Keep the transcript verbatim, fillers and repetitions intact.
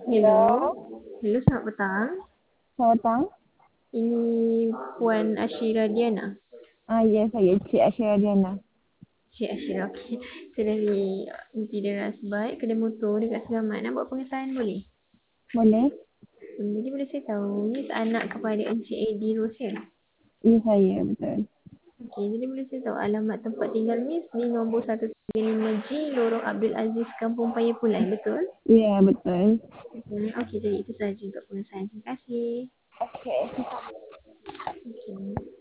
Hello. Hello. Hello, selamat petang. Selamat petang. Ini Puan Ashira Diana. Ah, ya, saya Cik Asyara Diana. Cik Ashira, okey. Saya dari Interior Rasbaik, kedai motor dekat Segamat. Nak buat pengesahan boleh? Boleh? Hmm, Jadi boleh saya tahu, ni anak kepada Encik Eddie Rosia. Ya, saya, betul. Okey, jadi boleh saya tahu alamat tempat tinggal Miss di nombor seratus tiga puluh lima G, Lorong Abdul Aziz, Kampung Paya Pulai, betul? Ya, betul. Hmm, Okey, jadi itu sahaja untuk pengesahan. Terima kasih. Okey. Okey.